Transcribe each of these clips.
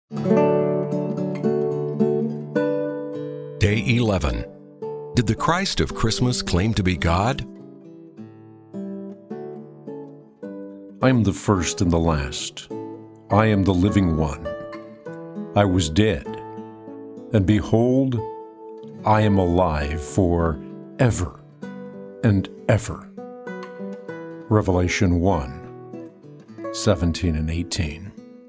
Day 11. Did the Christ of Christmas claim to be God? I am the first and the last. I am the living one. I was dead, and behold, I am alive for ever and ever. Revelation 1:17 and 18.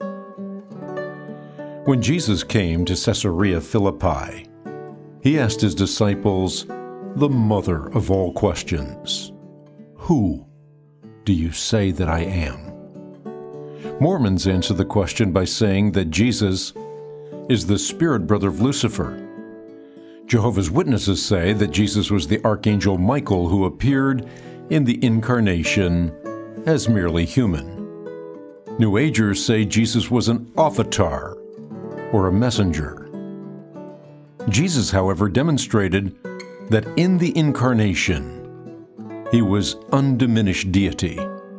When Jesus came to Caesarea Philippi, he asked his disciples the mother of all questions: Who do you say that I am? Mormons answer the question by saying that Jesus is the spirit brother of Lucifer. Jehovah's Witnesses say that Jesus was the Archangel Michael who appeared in the Incarnation as merely human. New Agers say Jesus was an avatar or a messenger. Jesus, however, demonstrated that in the Incarnation, he was undiminished deity.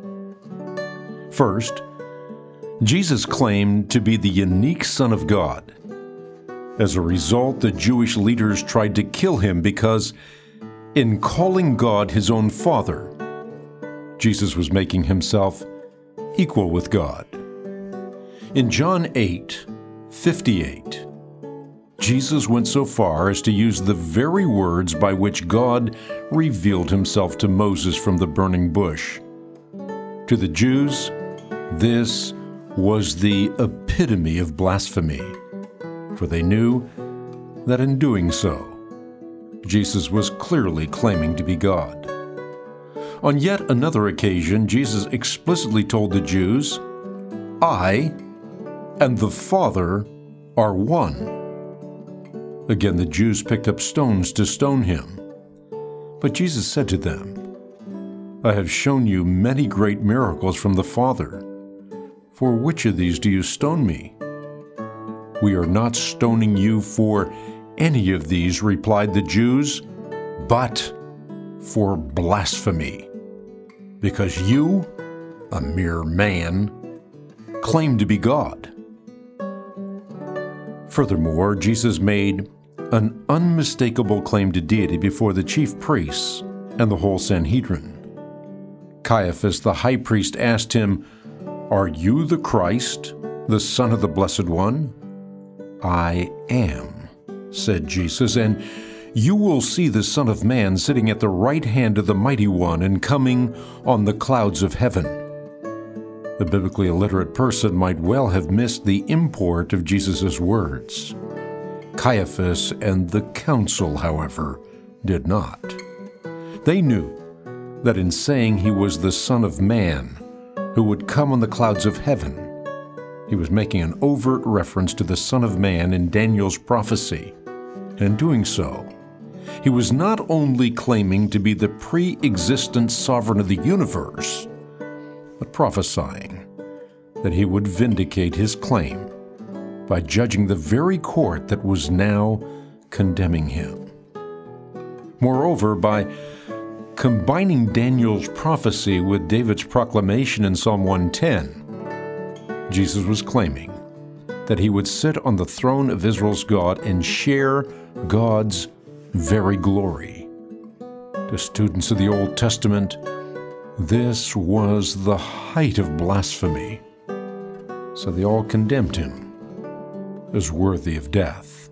First, Jesus claimed to be the unique Son of God. As a result, the Jewish leaders tried to kill him because, in calling God his own Father, Jesus was making himself equal with God. In John 8:58, Jesus went so far as to use the very words by which God revealed himself to Moses from the burning bush. To the Jews, this was the epitome of blasphemy, for they knew that in doing so, Jesus was clearly claiming to be God. On yet another occasion, Jesus explicitly told the Jews, "I and the Father are one." Again, the Jews picked up stones to stone him. But Jesus said to them, "I have shown you many great miracles from the Father. For which of these do you stone me?" "We are not stoning you for any of these," replied the Jews, "but for blasphemy, because you, a mere man, claim to be God." Furthermore, Jesus made an unmistakable claim to deity before the chief priests and the whole Sanhedrin. Caiaphas, the high priest, asked him, "Are you the Christ, the Son of the Blessed One?" "I am," said Jesus, "and you will see the Son of Man sitting at the right hand of the Mighty One and coming on the clouds of heaven." A biblically illiterate person might well have missed the import of Jesus' words. Caiaphas and the council, however, did not. They knew that in saying he was the Son of Man who would come on the clouds of heaven, he was making an overt reference to the Son of Man in Daniel's prophecy. And in doing so, he was not only claiming to be the pre-existent sovereign of the universe, but prophesying that he would vindicate his claim by judging the very court that was now condemning him. Moreover, by combining Daniel's prophecy with David's proclamation in Psalm 110, Jesus was claiming that he would sit on the throne of Israel's God and share God's very glory. To students of the Old Testament, this was the height of blasphemy, so they all condemned him as worthy of death.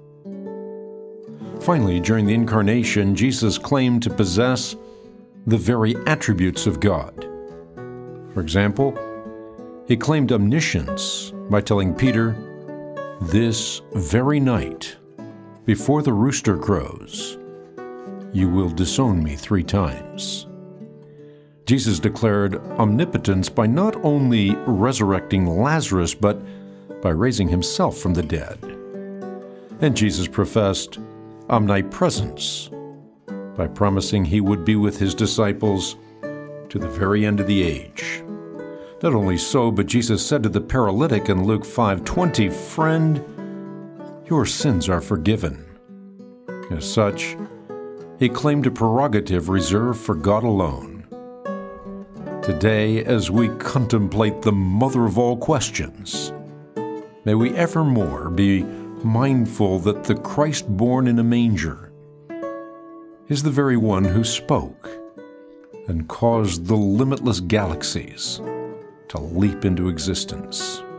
Finally, during the Incarnation, Jesus claimed to possess the very attributes of God. For example, he claimed omniscience by telling Peter, "This very night, before the rooster crows, you will disown me 3 times." Jesus declared omnipotence by not only resurrecting Lazarus, but by raising himself from the dead. And Jesus professed omnipresence by promising he would be with his disciples to the very end of the age. Not only so, but Jesus said to the paralytic in Luke 5:20, "Friend, your sins are forgiven." As such, he claimed a prerogative reserved for God alone. Today, as we contemplate the mother of all questions, may we evermore be mindful that the Christ born in a manger is the very one who spoke and caused the limitless galaxies to leap into existence.